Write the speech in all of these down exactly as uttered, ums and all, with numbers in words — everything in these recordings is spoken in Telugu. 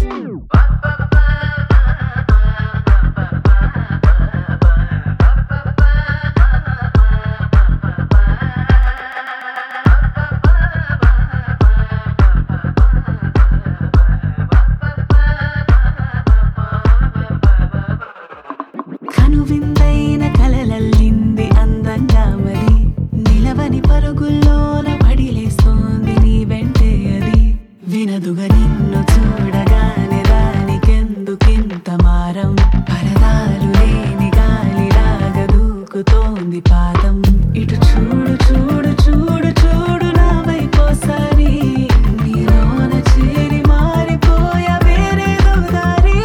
కనువిందైన కలలల్లింది అందంగా మరి నిలవని పరుగుల్లోన పడిలేస్తోంది నీ వెంటే అది వినదుగా నిన్ను చూడగానే దానికెందుకింత మారం పరదాలు లేని గాలిలాగా దూకుతోంది పాదం ఇటు చూడు చూడు చూడు చూడు నా వైపోసారి నీలోన చేరి మారిపోయా వేరేదో దారి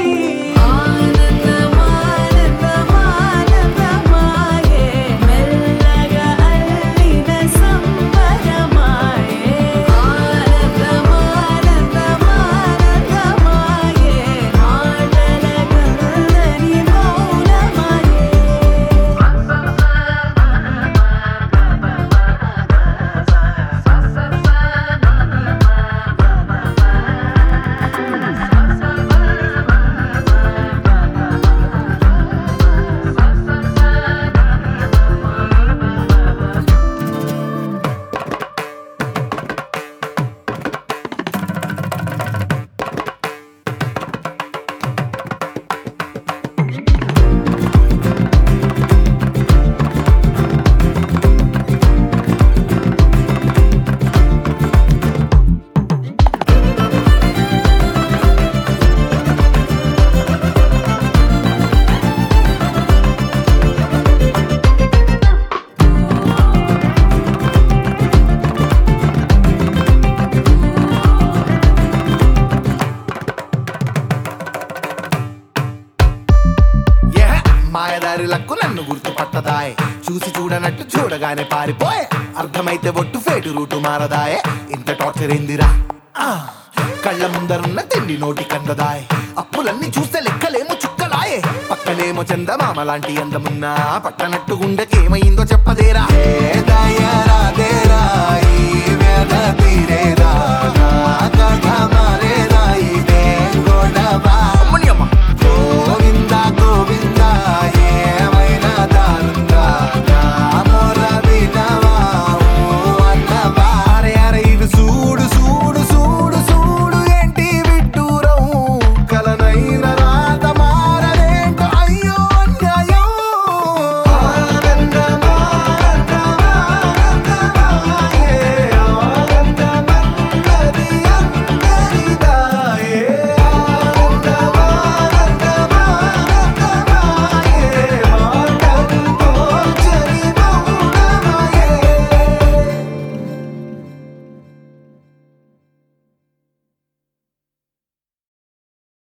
మాయదారులకు నన్ను గుర్తుపట్టదాయే చూసి చూడనట్టు చూడగానే పారిపోయే అర్థమైతే ఒట్టు ఫేటు రూటు మారదాయే ఇంత టార్చర్ ఏందిరా కళ్ళ ముందరున్న తిండి నోటి కందదాయే అప్పులన్నీ చూస్తే లెక్కలేమో చుక్కలాయే పక్కనేమో చందమామ లాంటి అందమున్నా పట్టనట్టు గుండెకేమైందో చెప్పదేరా ఏ దయరా దేరా ఈ వ్యధ తీరేదా